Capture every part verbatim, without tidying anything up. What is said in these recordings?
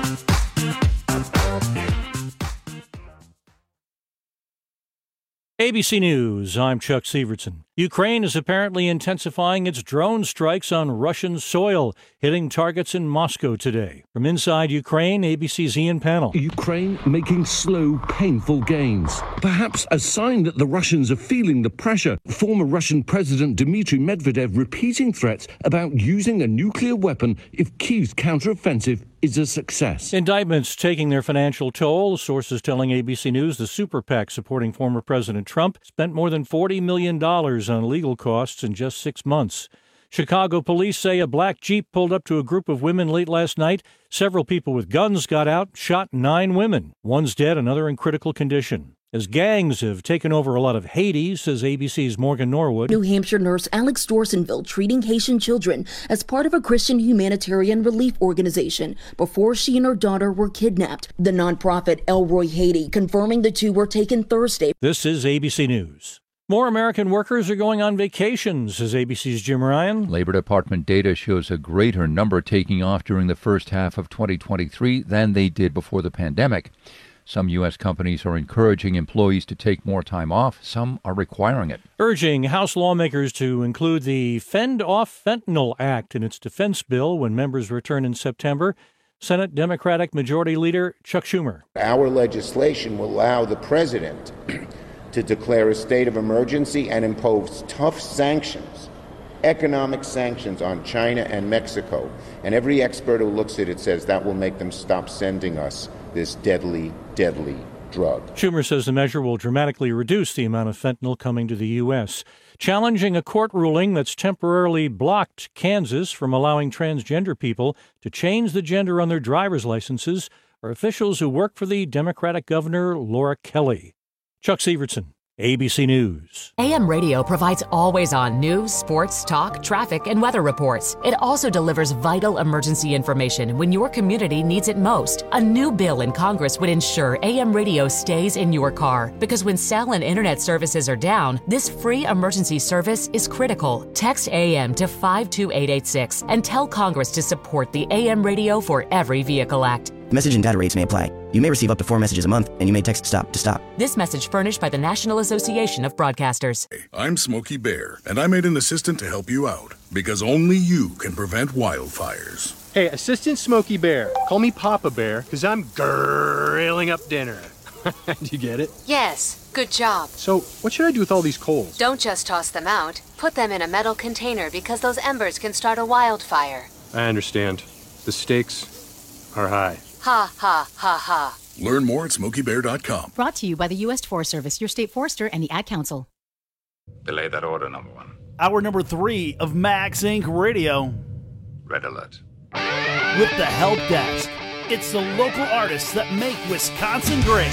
A B C News, I'm Chuck Sievertson. Ukraine is apparently intensifying its drone strikes on Russian soil, hitting targets in Moscow today. From inside Ukraine, A B C's Ian Pannell. Ukraine making slow, painful gains. Perhaps a sign that the Russians are feeling the pressure. Former Russian President Dmitry Medvedev repeating threats about using a nuclear weapon if Kyiv's counteroffensive is a success. Indictments taking their financial toll. Sources telling A B C News the super PAC supporting former President Trump spent more than forty million dollars on legal costs in just six months. Chicago police say a black Jeep pulled up to a group of women late last night. Several people with guns got out, shot nine women. One's dead, another in critical condition. As gangs have taken over a lot of Haiti, says A B C's Morgan Norwood. New Hampshire nurse Alex Dorsonville treating Haitian children as part of a Christian humanitarian relief organization before she and her daughter were kidnapped. The nonprofit Elroy Haiti confirming the two were taken Thursday. This is A B C News. More American workers are going on vacation, says A B C's Jim Ryan. Labor Department data shows a greater number taking off during the first half of twenty twenty-three than they did before the pandemic. Some U S companies are encouraging employees to take more time off. Some are requiring it. Urging House lawmakers to include the Fend Off Fentanyl Act in its defense bill when members return in September. Senate Democratic Majority Leader Chuck Schumer. Our legislation will allow the president to declare a state of emergency and impose tough sanctions, economic sanctions on China and Mexico. And every expert who looks at it says that will make them stop sending us this deadly, deadly drug. Schumer says the measure will dramatically reduce the amount of fentanyl coming to the U S, challenging a court ruling that's temporarily blocked Kansas from allowing transgender people to change the gender on their driver's licenses are officials who work for the Democratic Governor Laura Kelly. Chuck Sievertson, A B C News. A M Radio provides always-on news, sports, talk, traffic, and weather reports. It also delivers vital emergency information when your community needs it most. A new bill in Congress would ensure A M Radio stays in your car, because when cell and internet services are down, this free emergency service is critical. Text A M to five two eight eight six and tell Congress to support the A M Radio for Every Vehicle Act. Message and data rates may apply. You may receive up to four messages a month, and you may text STOP to stop. This message furnished by the National Association of Broadcasters. Hey, I'm Smokey Bear, and I made an assistant to help you out, because only you can prevent wildfires. Hey, Assistant Smokey Bear. Call me Papa Bear, because I'm grilling up dinner. Do you get it? Yes, good job. So, what should I do with all these coals? Don't just toss them out. Put them in a metal container, because those embers can start a wildfire. I understand. The stakes are high. Ha, ha, ha, ha. Learn more at smokey bear dot com. Brought to you by the U S Forest Service, your state forester, and the Ad Council. Delay that order, number one. Hour number three of Max Incorporated. Radio. Red alert. With the Help Desk. It's the local artists that make Wisconsin great.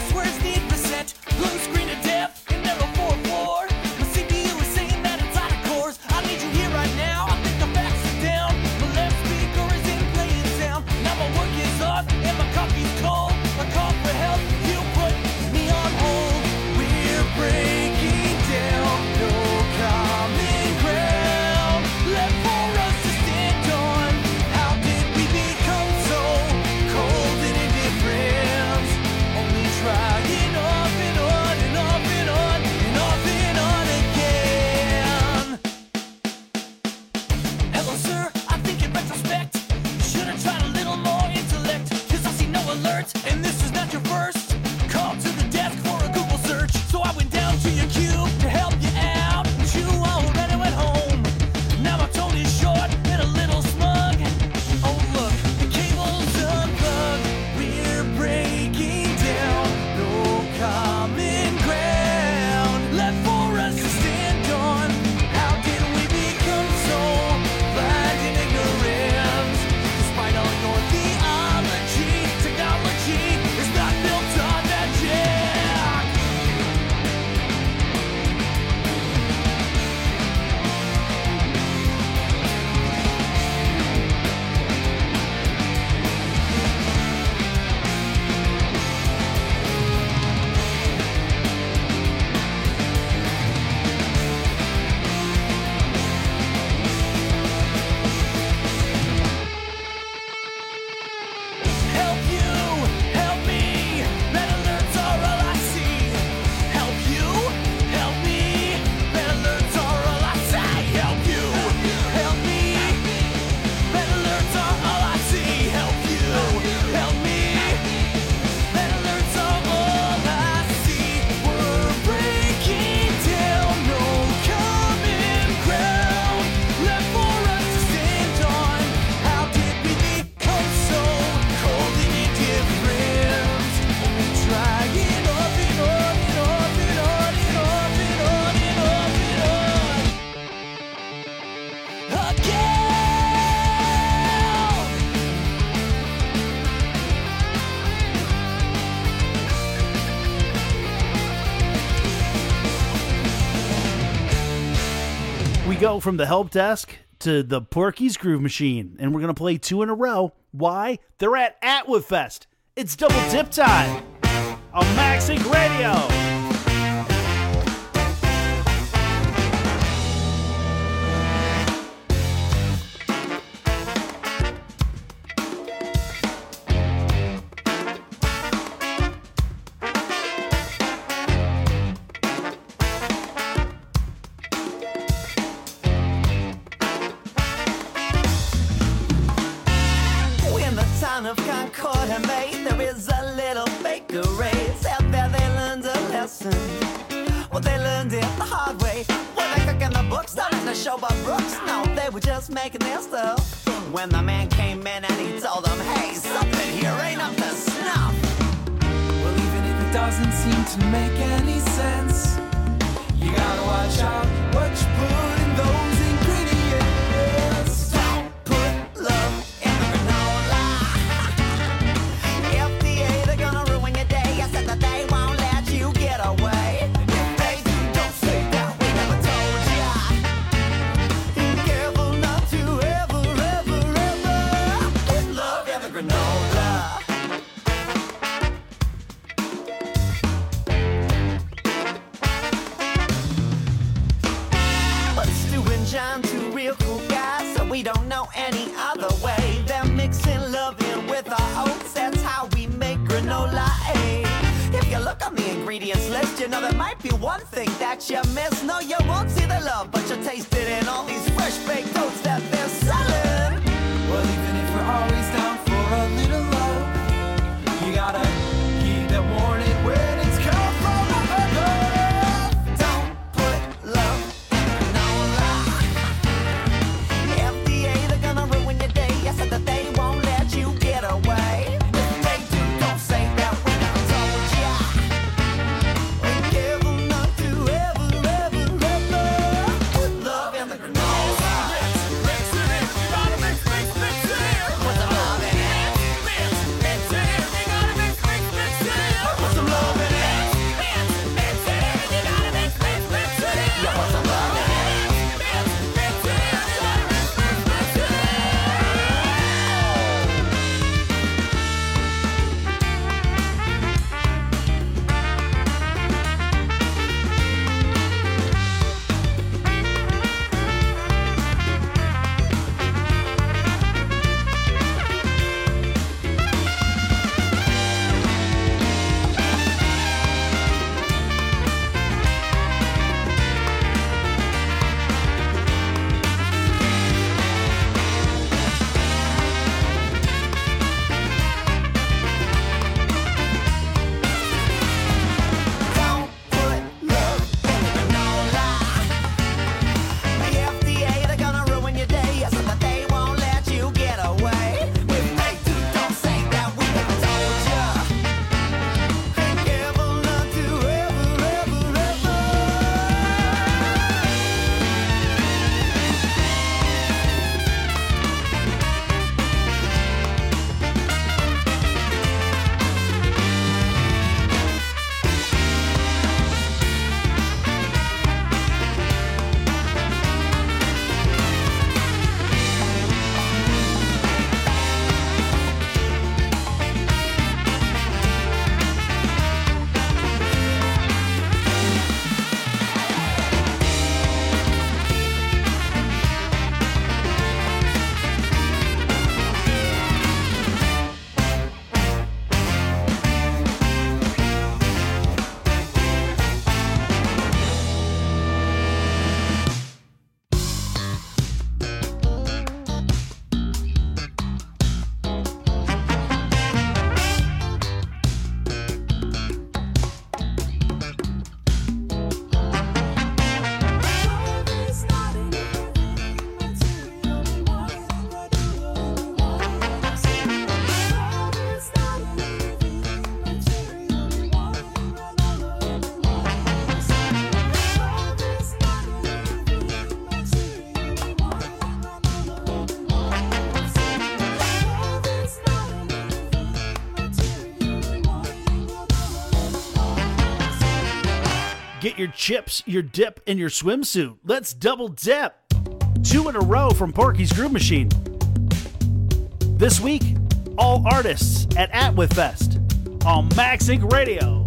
Blue screen of death, and never four four. My C P U is saying that it's out of go from the help desk to the Porky's Groove Machine, and we're going to play two in a row. Why? They're at Atwood Fest. It's double dip time on Maxing Radio. Of Concord and May, there is a little bakery. Out there they learned a lesson. Well, they learned it the hard way. Were they cooking the books? Not in the show by Brooks. No, they were just making their stuff. When the man came in and he told them, hey, something here ain't up to snuff. Well, even if it doesn't seem to make any sense, you gotta watch out what you put in those ingredients. Don't put love in the granola. F D A, they're gonna ruin your day. I said that they won't let you get away. If they do, don't say that we never told ya. Be careful not to ever, ever, ever put love in the granola. But Stu and John, two real cool guys, so we don't know any other way. They're mixing love in with our oats, that's how we make granola. Ay. If you look on the ingredients list, you know there might be one thing that you miss. No, you won't see the love, but you'll taste it in all these fresh baked oats that they're selling. Well, even if we're always down for a little love, you gotta keep that warning when it's come from above. Don't put love in granola. F D A, they're gonna ruin your day. I said that they won't let you get away. If they do, don't say that we never told ya. Be careful not to ever, ever, ever put love in the granola. Mix it in, you gotta mix, mix, mix it in. Put some love in it. Mix, mix it in, you gotta mix, mix, mix it in. Put some love in it. Mix, mix it in, you gotta mix, mix, mix it in. Yeah, put some love in it. Mix, mix it in, you gotta mix, mix, mix it in. Don't put love in the granola. The F D A, they're gonna ruin your day. I said that they won't let you get away. If they do, don't say that we never told ya. Be careful not to ever, ever, ever. Get your chips, your dip, and your swimsuit. Let's double dip Two in a row from Porky's Groove Machine. This week, all artists at Atwood Fest on Max Inc Radio.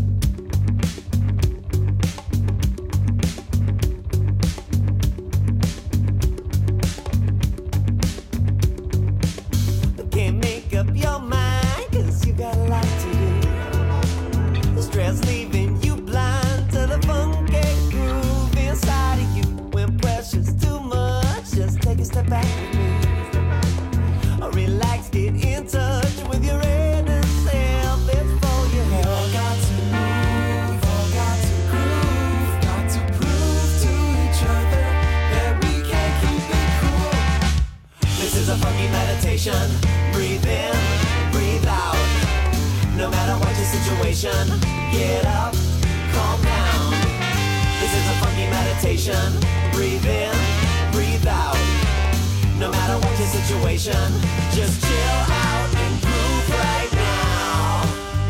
Can't make up your mind, cause you got a lot to do. The stress leaving you blind to the funky groove inside of you. When pressure's too much, just take a step back with me. Or relax, get in touch with your inner self. It's for your health. All got to move, all got to groove. Got to prove to each other that we can keep it cool. This is a funky meditation. Breathe in, breathe out. No matter what your situation, get up, calm down. This is a funky meditation. Breathe in, breathe out. No matter what your situation, just chill out and groove right now.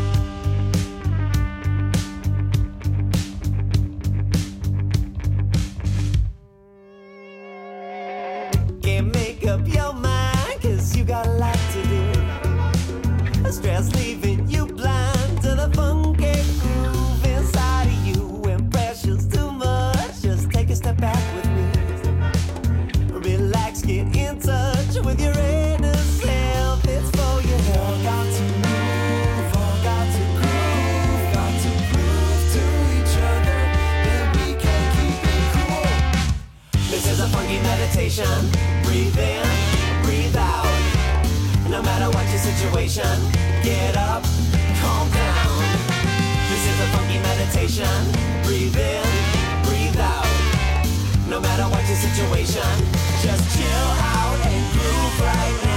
Can't make up your mind, cause you got a lot to do. Stress leaving you blind to the funky groove inside of you. When pressure's too much, just take a step back with me. Relax, get in touch with your inner self. It's for your health. All got to move, all got to groove. Got to prove to each other that we can keep it cool. This is a funky meditation. Breathe in, breathe out. No matter what your situation, get up, calm down. This is a funky meditation. Breathe in, breathe out. No matter what your situation, just chill out and groove right now.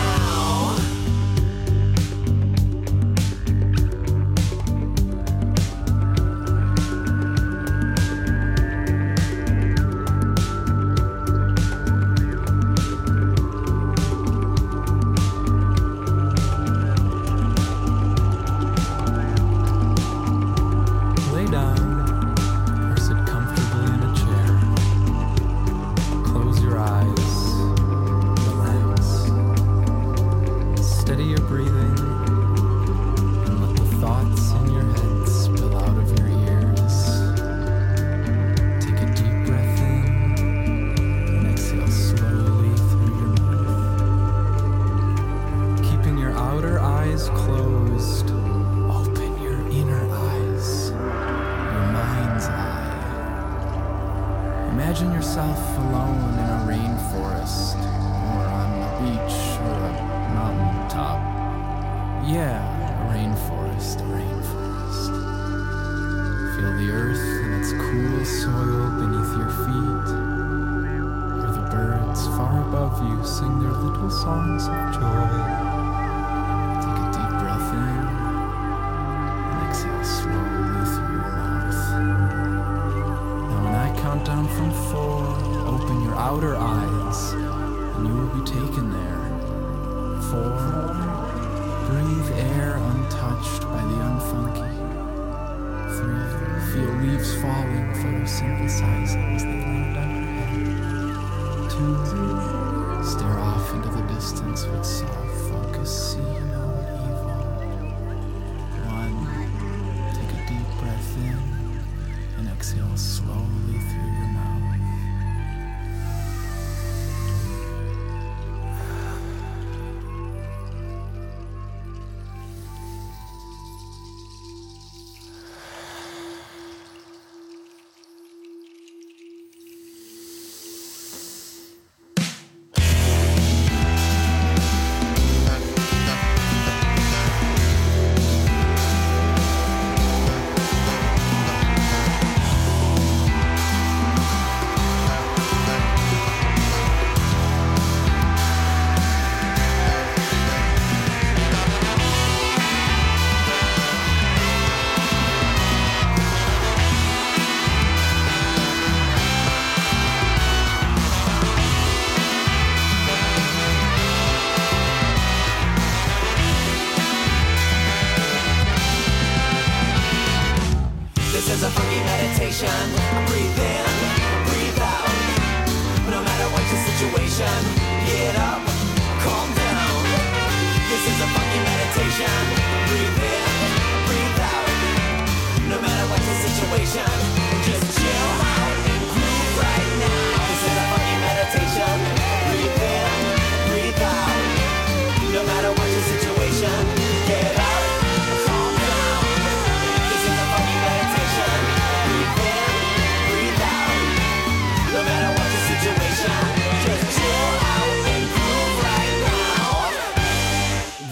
Lay down or sit comfortably in a chair. Close your eyes. Relax. Steady your breathing and let the thoughts in your head spill out of your ears. Take a deep breath in and exhale slowly through your mouth. Keeping your outer eyes closed, open your inner eyes. Your mind's eye. Imagine yourself alone in a rainforest, or on a beach, or a mountain top. Yeah, a rainforest, a rainforest. Feel the earth and its cool soil beneath your feet. Hear the birds far above you sing their little songs of joy. Take a deep breath in and exhale slowly through your mouth. Now when I count down from four, open your outer eyes and you will be taken there. Four, breathe air untouched by the unfunky. Three, feel leaves falling, photosynthesizing as they land on your head. Two, stare off into the distance with soft focus, see no evil. One, take a deep breath in and exhale slowly through your mouth.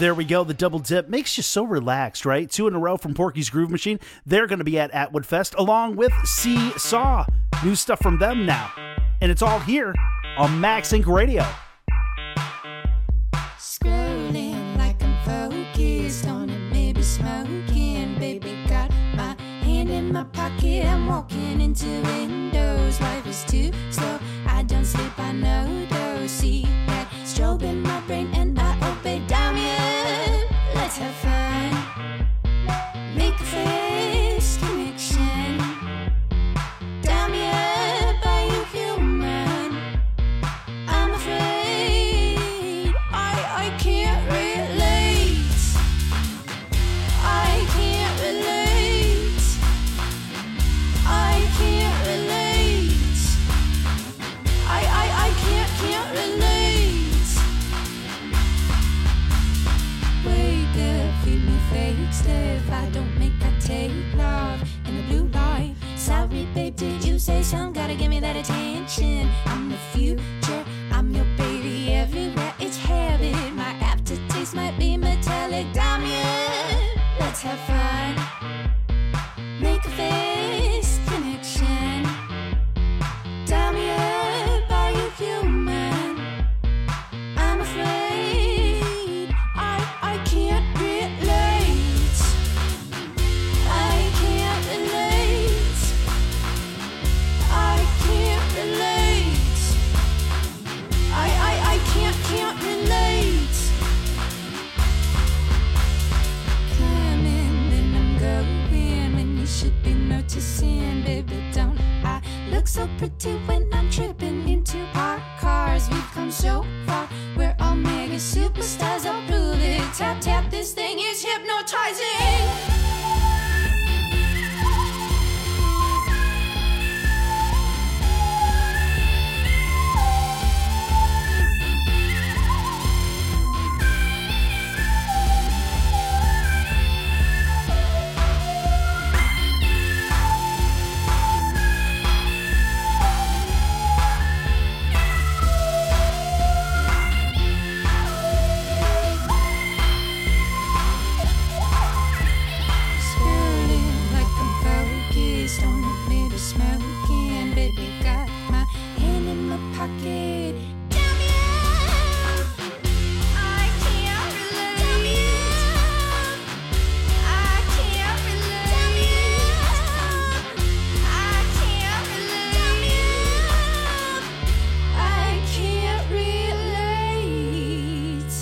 There we go. The double dip makes you so relaxed, right? Two in a row from Porky's Groove Machine. They're going to be at Atwood Fest along with Seesaw. New stuff from them now. And it's all here on Max Inc Radio. Scrolling like I'm focused on it, maybe smoking. Baby, got my hand in my pocket. I'm walking into windows. Life is too slow. I don't sleep, I know those. See that strobe in my brain and I obey. Damien, let's have fun. Make a face connection. Damien, are you human? I'm afraid I, I can't relate. I can't relate. I can't relate. I, I, I can't, can't relate. Wake up, feed me fake stuff. I don't make, I take love in the blue light. Sorry, babe, did you say something? Gotta give me that attention. I'm the future, I'm your baby everywhere. It's habit, my aftertaste might be metallic. Damien, let's have fun. Make a face connection. Damien, are you human? I'm afraid I, I can't relate. I can't relate. I can't relate. I, I, I can't, can't relate. Coming, then I'm going when you should be noticing. Baby, don't I look so pretty when I'm tripping into parked cars? We've come so far, we're all mega superstars. I'll prove it. Tap, tap, this thing is hypnotizing. Smoking, baby, got my hand in my pocket. Damien, I can't relate. Damien, I can't relate. Damien, I can't relate. Damien, I can't relate.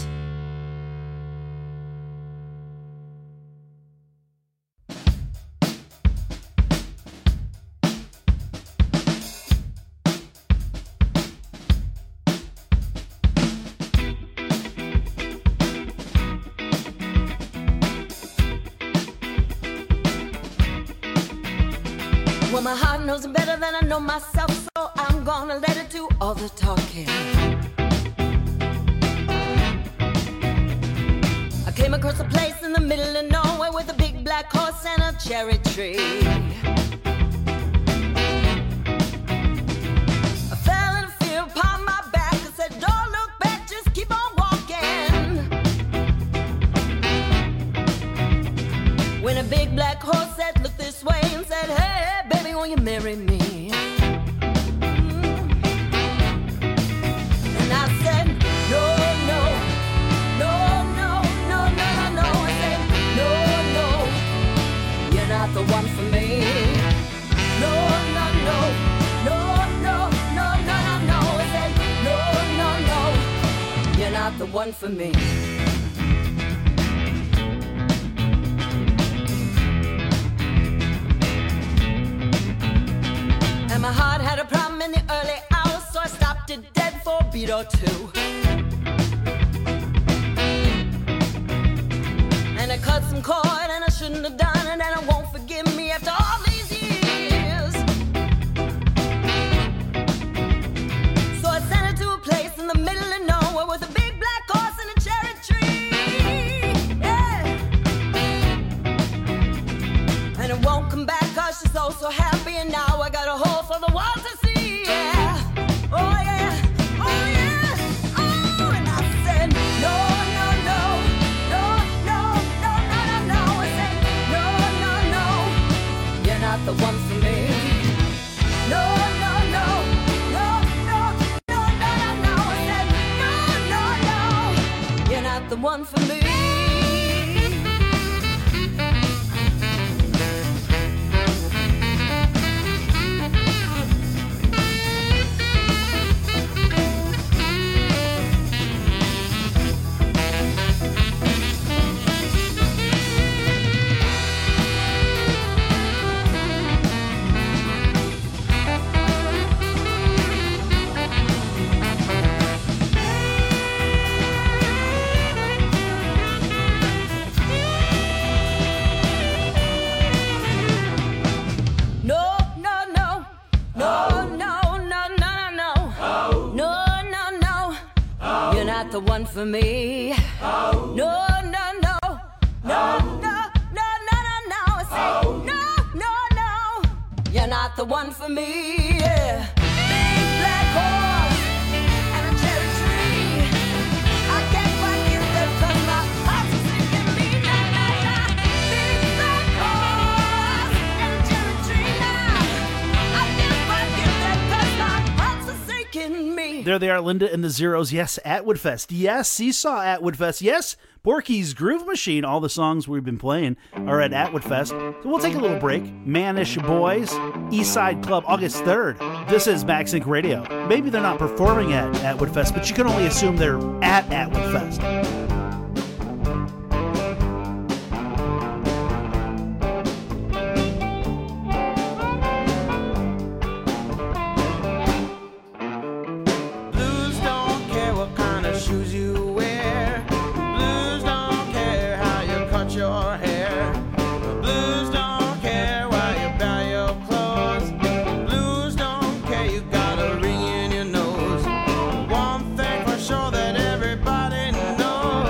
Well, my heart knows it better than I know myself, so I'm gonna let it do all the talking. I came across a place in the middle of nowhere with a big black horse and a cherry tree. I fell in a field upon my back and said, don't look back, just keep on walking. When a big black horse said, look this way, and said, hey, baby, will you marry me? Mm. And I said, no, no, no, no, no, no, no, no. I said, no, no, you're not the one for me. No, no, no, no, no, no, no, no, no. I said, no, no, no, you're not the one for me. And my heart had a problem in the early hours, so I stopped it dead for a beat or two. And I cut some cord and I shouldn't have done it, and I won't forgive me after all these years. So I sent her to a place in the middle of nowhere with a big black horse and a cherry tree. Yeah. And it won't come back cause she's so, so happy, and now I got a hole for the world to see. Yeah. Oh yeah, oh yeah, oh. And I said, no, no, no, no, one for me. The one for me. Oh. No, no, no, no, oh. no, no, no, no, no. I say oh. no, no, no. You're not the one for me. Yeah. Big black horse and a cherry tree. I can't quite get there 'cause my heart's singing me. Na na na. Big black horse and a cherry tree. Now I can't quite get there 'cause my heart's sinking me. There they are, Linda and the Zeros. Yes, Atwood Fest. Yes, Seesaw Atwood Fest. Yes, Porky's Groove Machine. All the songs we've been playing are at Atwood Fest. So we'll take a little break. Manish Boys, Eastside Club, August third. This is Max Inc Radio. Maybe they're not performing at Atwood Fest, but you can only assume they're at Atwood Fest. Sure that everybody knows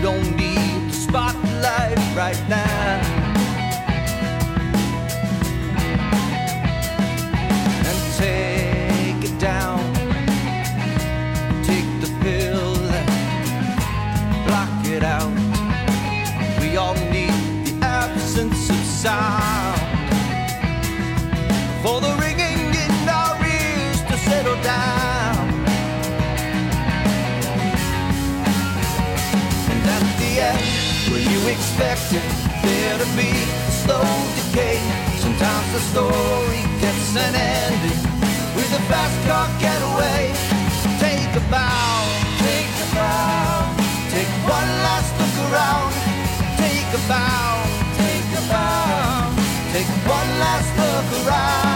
don't need the spotlight right now. And take it down, take the pill and block it out. We all need the absence of sound for the ringing in our ears to settle down. And at the end, were you expecting there to be a slow decay? Sometimes the story gets an ending with a fast car getaway. Take a bow, take a bow, take one last look around. Take a bow, take a bow, take one last look around.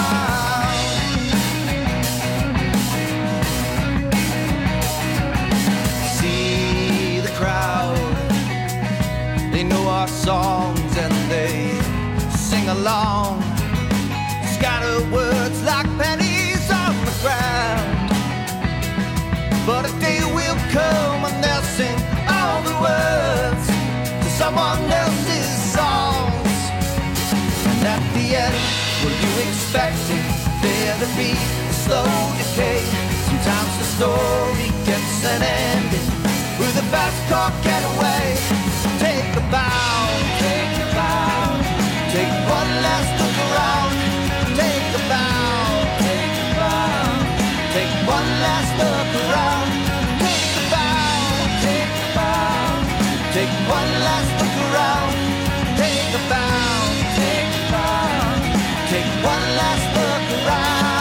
See the crowd, they know our songs and they sing along. Scatter words like pennies on the ground. But a day will come when they'll sing all the words to someone else's songs. And at the end, were you expecting there to be a slow decay? Sometimes the story gets an ending with a fast car getaway. Take a bow, take a bow, take one last look around. Take a bow, take a bow, take one last look around. Take a bow, take a bow, take one last look around. Take a bow, take a bow, take one last look around.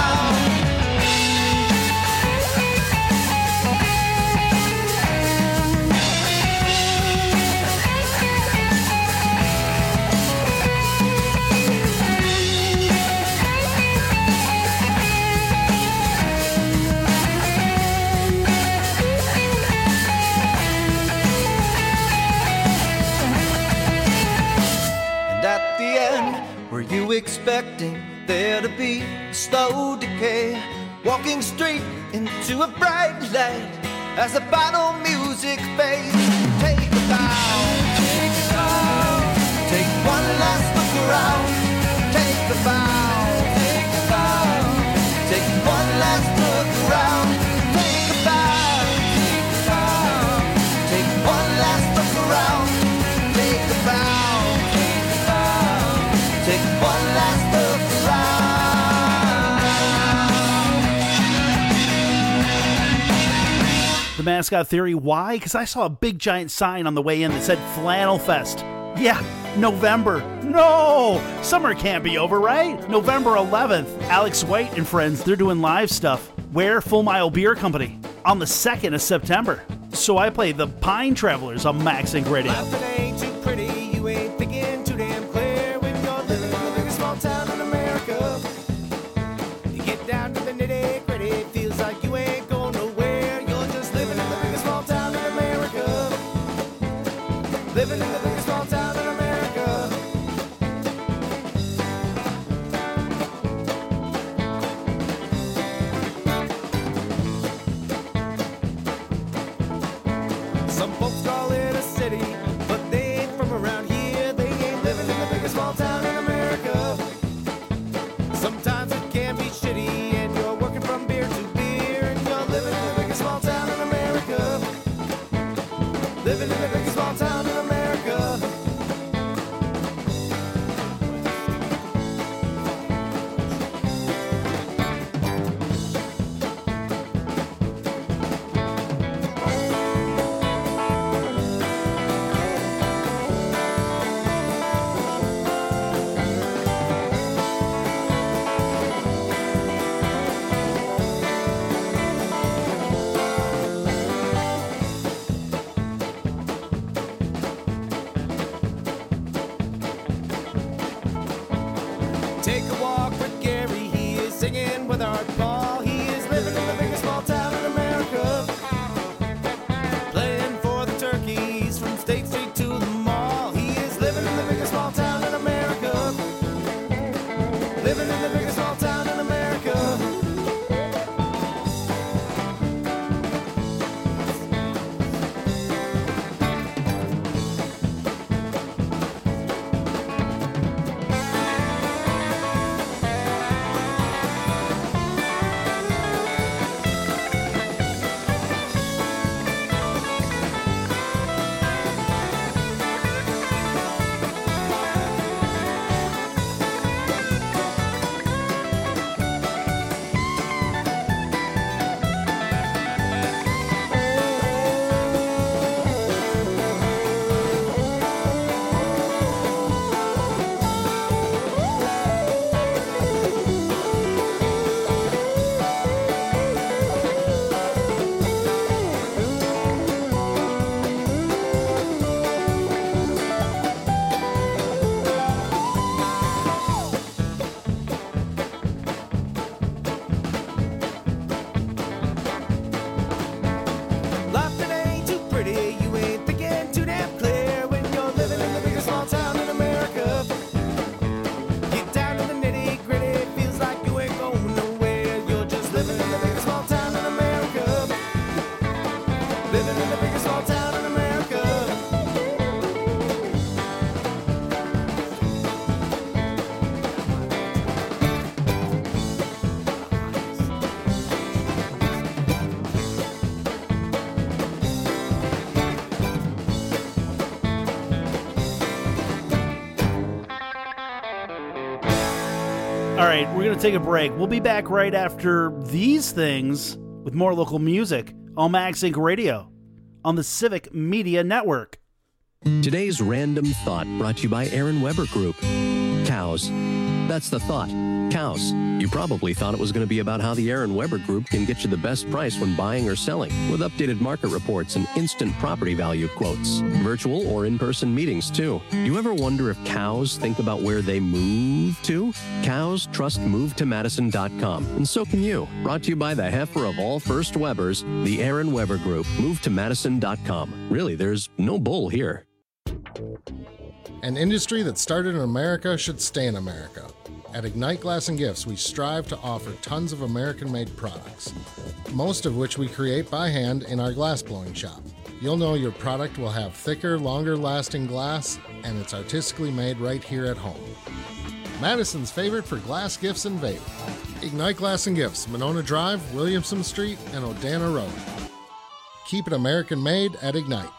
And at the end, were you expecting there to be a slow decay? Walking straight into a bright light as the final music fades. Take a bow, take a bow, take one last look around. Take a bow, take a bow, take one last look around. Take a bow, take a bow, take one last look around. Take a bow, take a bow, take one last look around. The Mascot Theory, why? Because I saw a big giant sign on the way in that said Flannel Fest. Yeah, November. No! Summer can't be over, right? November eleventh, Alex White and friends, they're doing live stuff. Where? Full Mile Beer Company. On the second of September. So I play the Pine Travelers on Max Inc Radio. Nothing ain't too pretty, you ain't thinking too damn clear when you're living in the biggest small town in America. You get down to the nitty gritty, feels like you ain't going nowhere. You're just living in the biggest small town in America. Living in the biggest small town in America. Some folks call it a city, but they ain't from around here. They ain't living in the biggest small town in America. Sometimes it can be shitty, and you're working from beer to beer, and you're living in the biggest small town in America. Living in the biggest small town in America. Take a walk with Gary, he is singing with Art Paul. He is living in the biggest small town in America. Playing for the turkeys from State Street to the mall. He is living in the biggest small town in America. Living in the biggest small town in America. All right, we're going to take a break. We'll be back right after these things with more local music on Max Inc Radio on the Civic Media Network. Today's Random Thought brought to you by Aaron Weber Group. Cows. That's the thought. Cows. You probably thought it was going to be about how the Aaron Weber Group can get you the best price when buying or selling, with updated market reports and instant property value quotes. Virtual or in-person meetings, too. You ever wonder if cows think about where they move to? Cows trust move to madison dot com, and so can you. Brought to you by the heifer of all first Webers, the Aaron Weber Group. move to madison dot com. Really, there's no bull here. An industry that started in America should stay in America. At Ignite Glass and Gifts, we strive to offer tons of American-made products, most of which we create by hand in our glass blowing shop. You'll know your product will have thicker, longer-lasting glass, and it's artistically made right here at home. Madison's favorite for glass gifts and vape. Ignite Glass and Gifts, Monona Drive, Williamson Street, and Odana Road. Keep it American-made at Ignite.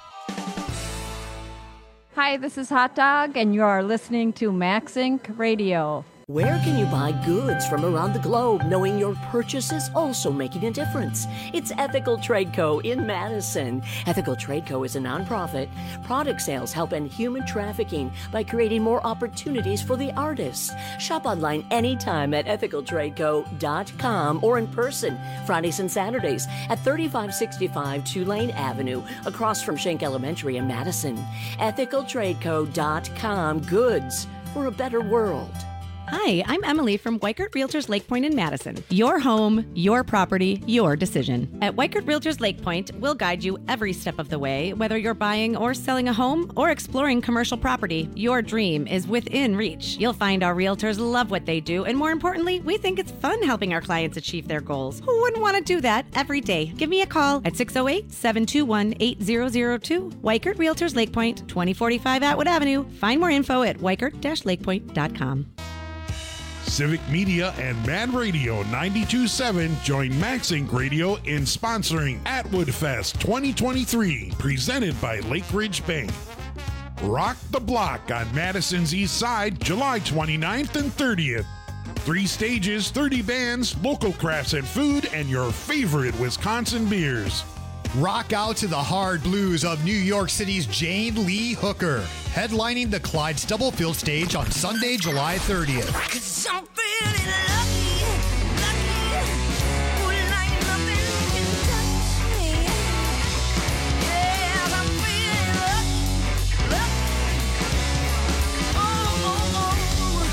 Hi, this is Hot Dog, and you are listening to Max Inc Radio. Where can you buy goods from around the globe knowing your purchase is also making a difference? It's Ethical Trade Co. in Madison. Ethical Trade Co. is a nonprofit. Product sales help end human trafficking by creating more opportunities for the artists. Shop online anytime at ethical trade co dot com or in person Fridays and Saturdays at thirty-five sixty-five Tulane Avenue across from Schenck Elementary in Madison. ethical trade co dot com. Goods for a better world. Hi, I'm Emily from Weichert Realtors Lake Point in Madison. Your home, your property, your decision. At Weichert Realtors Lake Point, we'll guide you every step of the way, whether you're buying or selling a home or exploring commercial property. Your dream is within reach. You'll find our realtors love what they do, and more importantly, we think it's fun helping our clients achieve their goals. Who wouldn't want to do that every day? Give me a call at six oh eight, seven two one, eight zero zero two. Weichert Realtors Lake Point, twenty forty-five Atwood Avenue. Find more info at weichert dash lake point dot com. Civic Media and Mad Radio ninety-two point seven join Max Inc Radio in sponsoring Atwood Fest twenty twenty-three, presented by Lake Ridge Bank. Rock the Block on Madison's East Side, July twenty-ninth and thirtieth. Three stages, thirty bands, local crafts and food, and your favorite Wisconsin beers. Rock out to the hard blues of New York City's Jane Lee Hooker, headlining the Clyde Stubblefield stage on Sunday, July thirtieth. Cause I'm feeling lucky, lucky. Ooh, like nothing can touch me. Yeah, I'm feeling lucky, lucky. Oh, oh,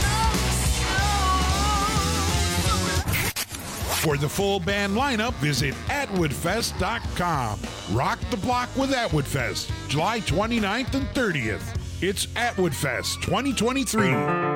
oh, oh, For the full band lineup, visit atwood fest dot com. Rock the Block with Atwood Fest, July twenty-ninth and thirtieth. It's Atwood Fest twenty twenty-three.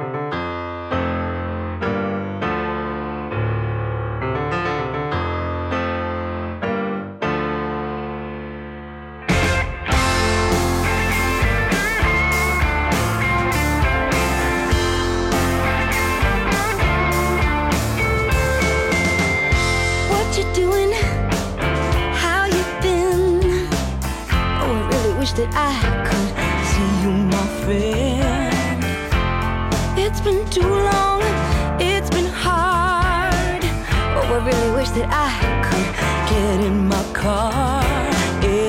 What you doing? How you been? Oh, I really wish that I could see you, my friend. It's been too long, it's been hard. Oh, I really wish that I could get in my car and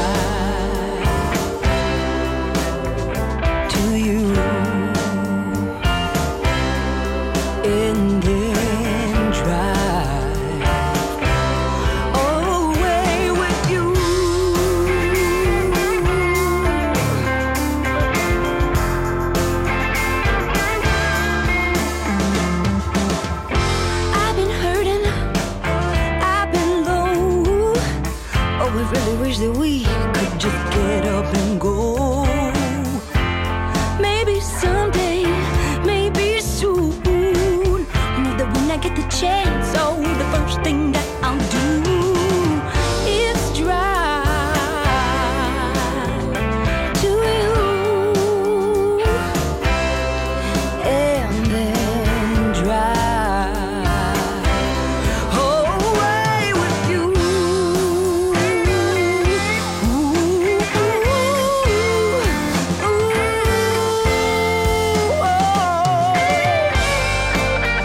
drive to you. And then drive away with you. I've been hurting, I've been low. Oh, I really wish that we could just get up and go. Maybe someday, maybe soon. You know that when I get the chance, oh, the first thing that I'll do is drive to you and then drive away with you. Ooh, ooh, ooh, oh.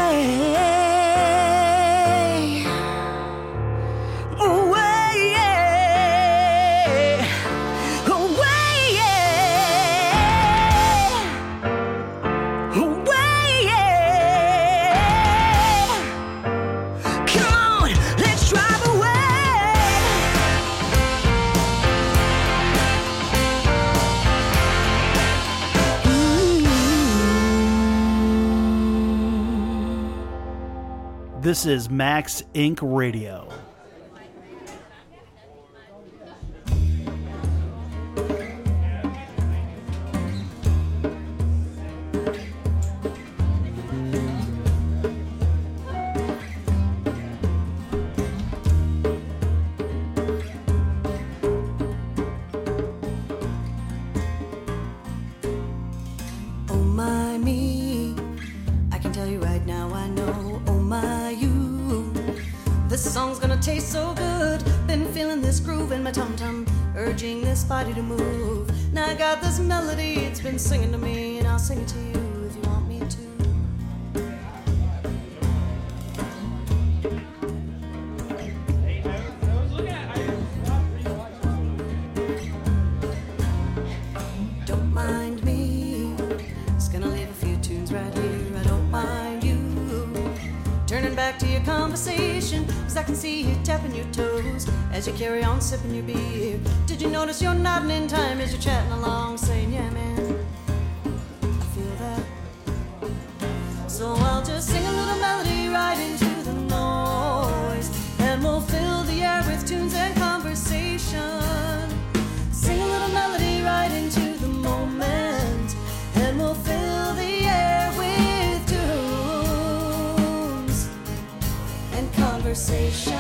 This is Max Incorporated. Radio. Tastes so good. Been feeling this groove in my tum-tum, urging this body to move. Now I got this melody, it's been singing to me, and I'll sing it to you if you want me to. Don't mind me, just gonna leave a few tunes right here. I don't mind you turning back to your conversation, cause I can see you tapping your toes as you carry on sipping your beer. Did you notice you're nodding in time as you're chatting along, saying, yeah, man, I feel that. So I'll just sing a little melody right into the noise, and we'll fill the air with tunes and conversation. Sing a little melody right into the moment, and we'll fill the air with tunes and conversation.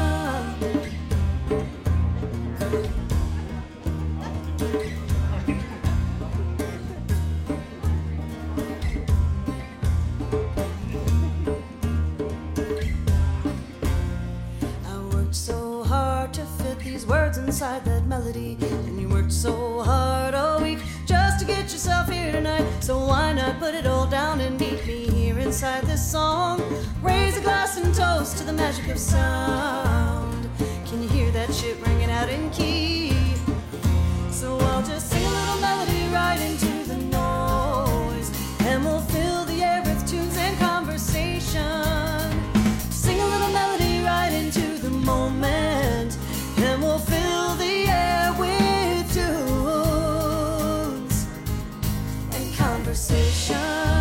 Words inside that melody, and you worked so hard all week just to get yourself here tonight. So why not put it all down and meet me here inside this song? Raise a glass and toast to the magic of sound. Can you hear that shit ringing out in key? So I'll just sing a little melody right into the noise, and we'll fill the air with tunes and conversation. Sing a little melody right into the moment, and we'll fill the air with tunes and conversation.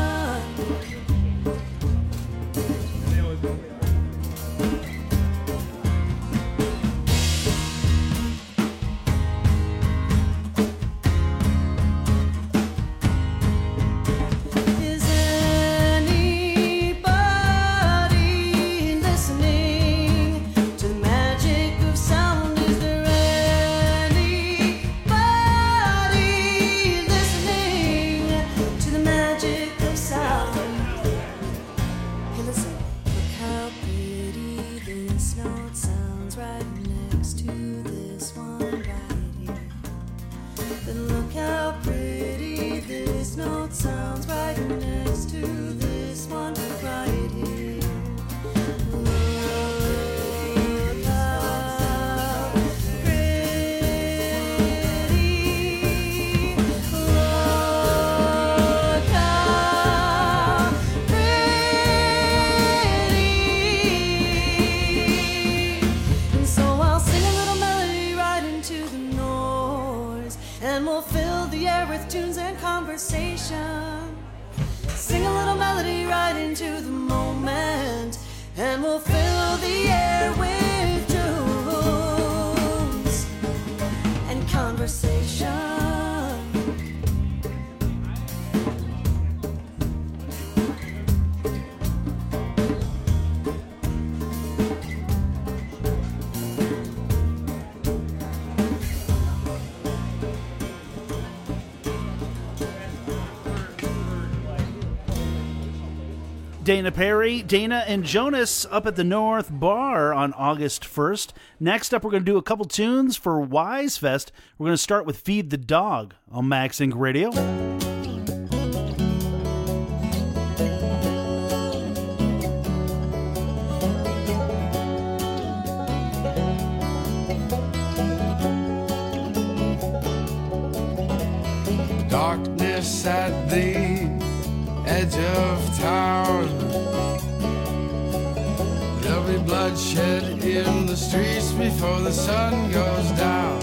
Sing a little melody right into the moment, and we'll fill the air with tunes and conversation. Dana Perry, Dana and Jonas up at the North Bar on August first. Next up, we're going to do a couple tunes for Wise Fest. We're going to start with Feed the Dog on Max Inc Radio. just at the edge of town. There'll be bloodshed in the streets before the sun goes down.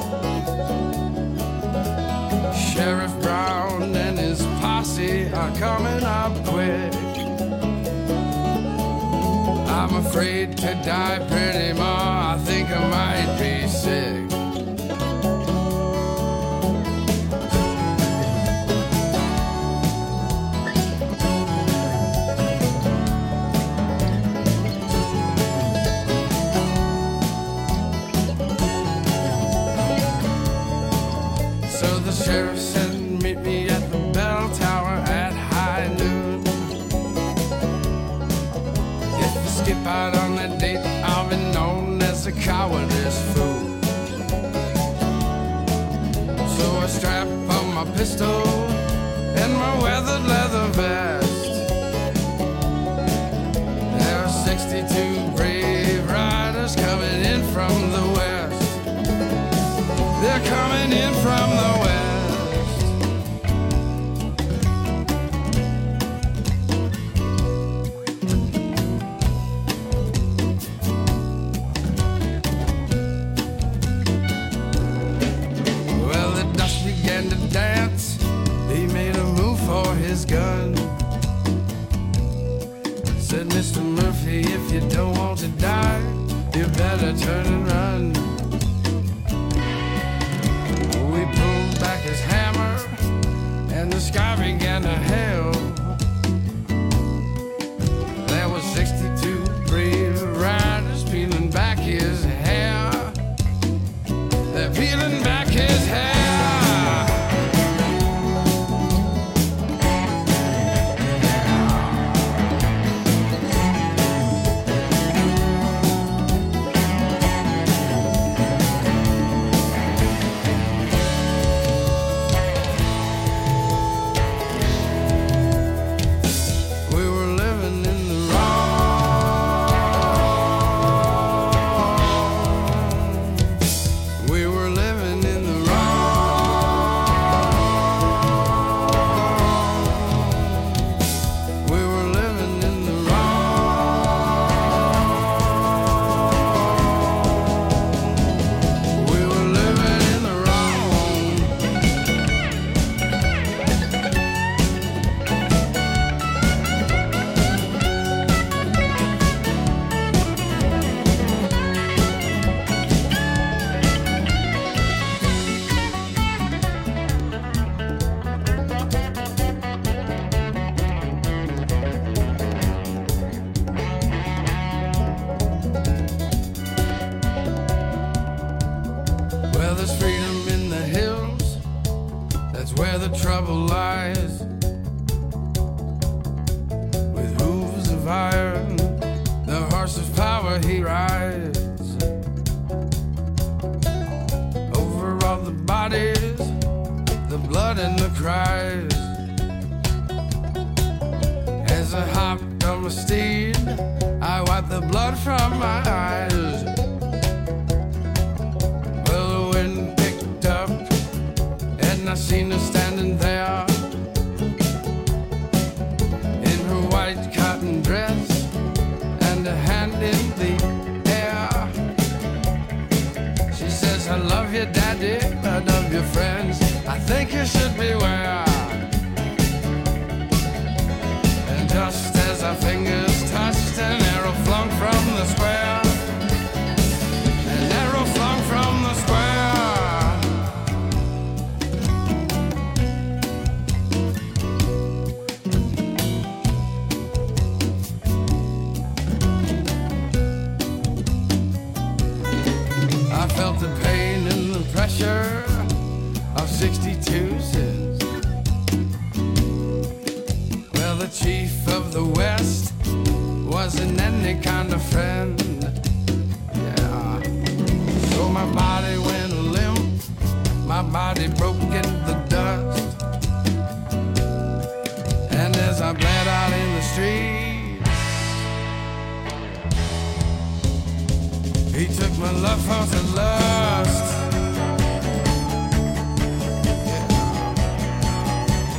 Sheriff Brown and his posse are coming up quick. I'm afraid to die pretty more, I think I might be sick. So the sheriff said, meet me at the bell tower at high noon. If you skip out on that date, I'll be known as a cowardice fool. So I strap on my pistol and my weathered leather vest. There are sixty-two brave riders coming in from the west. They're coming in from the west. Well, the dust began to dance. He made a move for his gun. Said, Mister Murphy, if you don't want to die, you better turn and run. We pulled back his hammer, and the sky began to hail. There was sixty-two brave riders peeling back his hair. They're peeling back his hair. Well, there's freedom in the hills, that's where the trouble lies. With hooves of iron, the horse of power he rides. Over all the bodies, the blood and the cries. As I hopped on my steed, I wiped the blood from my eyes. Well, the wind picked up, and I seen her standing there in her white cotton dress and a hand in the air. She says, I love you, Daddy, I love your friends, I think you should beware. And just as our fingers touched, an arrow flung from the square. An arrow flung from the square. I felt the pain and the pressure of sixty-two sins. Well, the chief of the West wasn't any kind of friend. Yeah. So my body went limp, my body broke in the dust. And as I bled out in the street, he took my love for the lust. Yeah.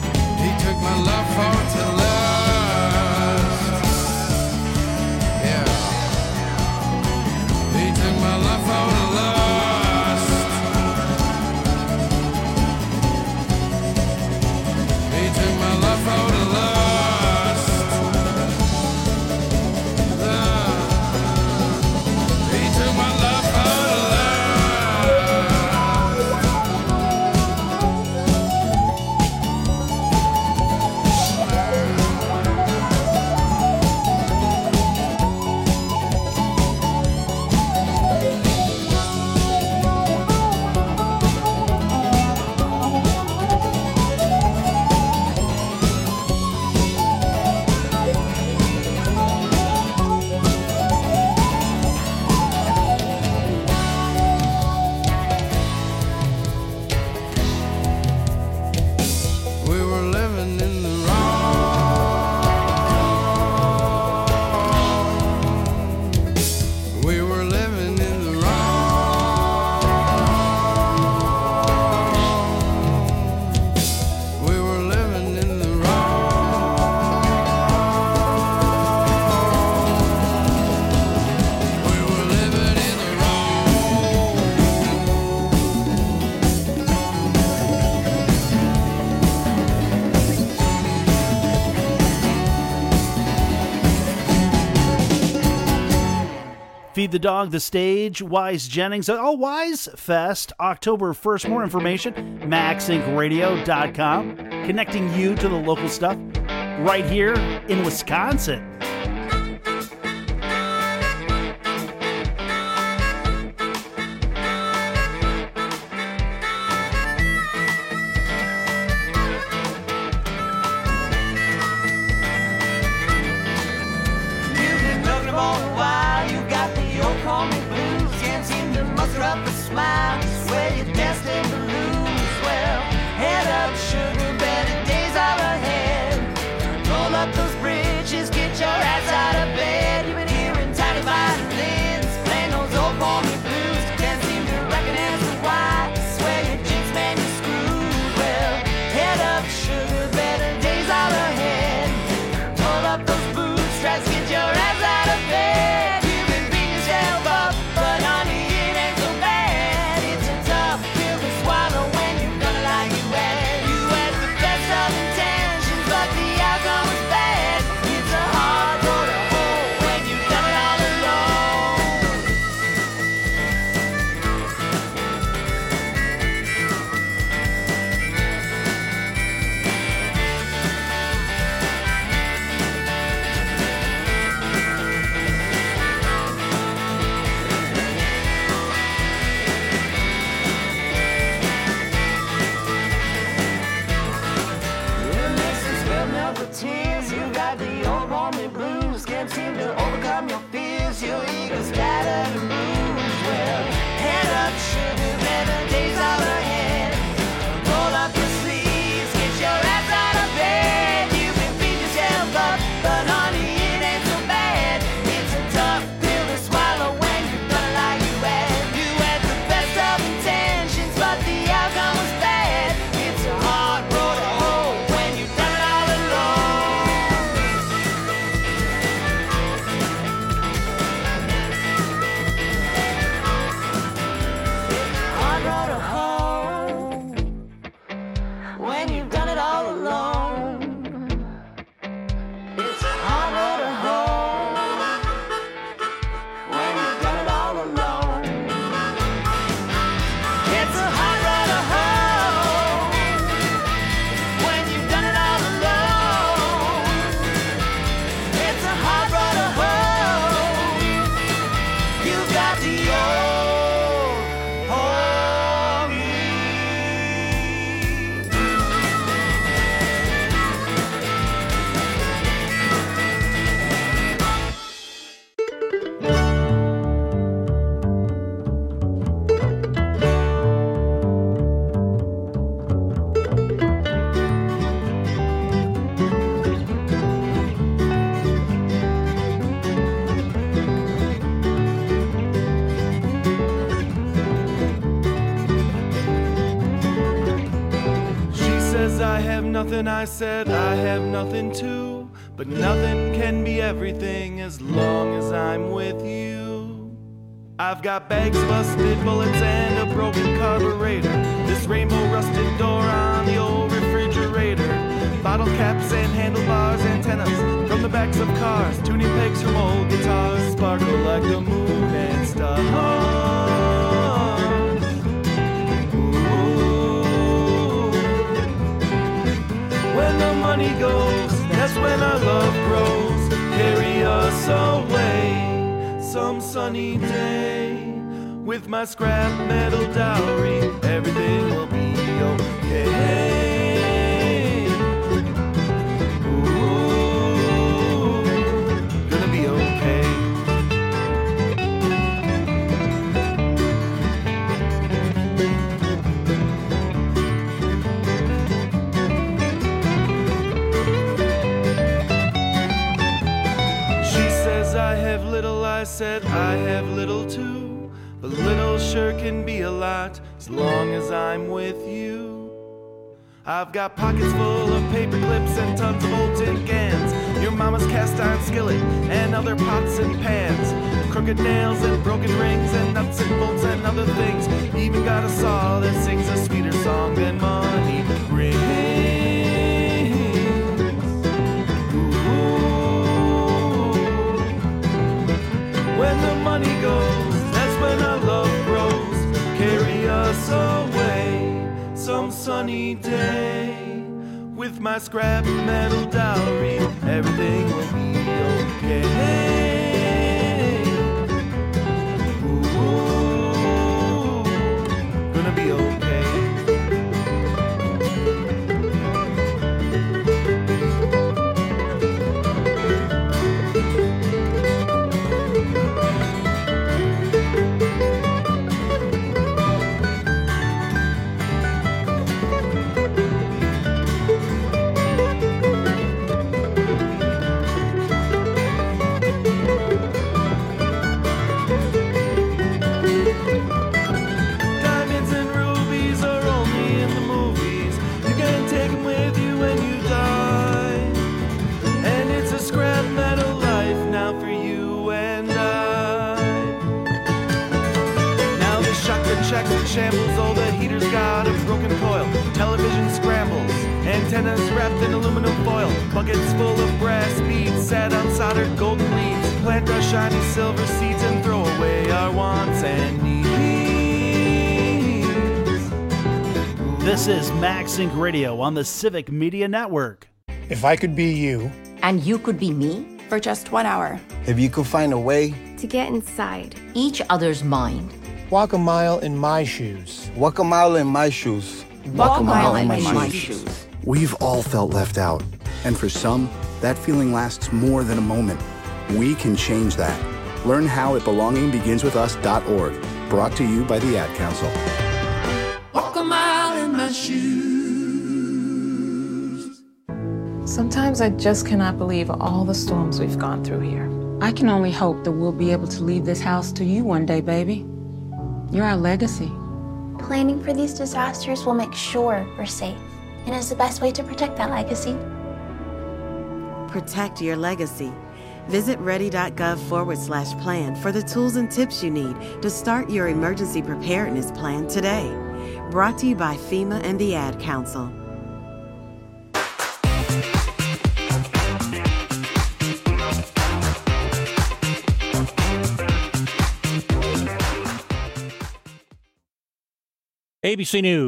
Feed the Dog, The Stage, Wise Jennings. Oh, Wise Fest, October first. More information, max inc radio dot com. Connecting you to the local stuff right here in Wisconsin. Up a smile, swear you're destined to lose. Well, head up, sugar, better days are ahead. Roll up those bridges, get your ass out of bed. You've been hearing tiny violins, playing those old palmy blues. Can't seem to recognize the why. Swear you're jinxed, man, you're screwed. Well, head up, sugar, better days are ahead. Roll up those boots, try to get your ass out of bed. You've been beating yourself up, but honey, seem to overcome your fears, your ego's scattered and bruised. Well, head up, sugar, better days are ahead. Roll up your sleeves, get your ass out of bed. You can beat yourself up, but honey, it ain't so bad. It's a tough pill to swallow when you're gonna lie you had. You had the best of intentions, but the outcome was bad. It's a hard road to hoe when you've done it all alone. When you've done it all alone, it's a hard road to hoe. When you've done it all alone, it's a hard road to hoe. When you've done it all alone, it's a hard road to hoe. You got the old home. I have nothing, I said I have nothing too. But nothing can be everything as long as I'm with you. I've got bags of busted bullets and a broken carburetor. This rainbow rusted door on the old refrigerator. Bottle caps and handlebars, antennas from the backs of cars. Tuning pegs from old guitars sparkle like the moon and stars. When the money goes, that's when our love grows. Carry us away some sunny day. With my scrap metal dowry, everything will be okay. Ooh, gonna be okay. I have little, I said I have little too. But little sure can be a lot as long as I'm with you. I've got pockets full of paper clips and tons of old tin cans. Your mama's cast iron skillet and other pots and pans. Crooked nails and broken rings and nuts and bolts and other things. Even got a saw that sings a sweeter song than money rings. When the money goes, sunny day. With my scrap metal dowry, everything will be okay. Ooh, gonna be okay. Diamonds and rubies are only in the movies. You can take them with you when you die. And it's a scrap metal life now for you and I. Now the shotgun checks and shambles, all the heaters got a broken coil. Television scrambles, antennas wrapped in aluminum foil. Buckets full of brass beads, sat on soldered golden leaves. Plant our shiny silver seeds and throw away our wants and needs. This is MaxSync Radio on the Civic Media Network. If I could be you. And you could be me? For just one hour. If you could find a way. To get inside each other's mind. Walk a mile in my shoes. Walk a mile in my shoes. Walk a mile in my, my shoes. shoes. We've all felt left out. And for some, that feeling lasts more than a moment. We can change that. Learn how at belonging begins with us dot org. Brought to you by the Ad Council. Walk a mile in my shoes. Sometimes I just cannot believe all the storms we've gone through here. I can only hope that we'll be able to leave this house to you one day, baby. You're our legacy. Planning for these disasters will make sure we're safe, and is the best way to protect that legacy. Protect your legacy. Visit ready.gov forward slash plan for the tools and tips you need to start your emergency preparedness plan today. Brought to you by FEMA and the Ad Council. A B C News.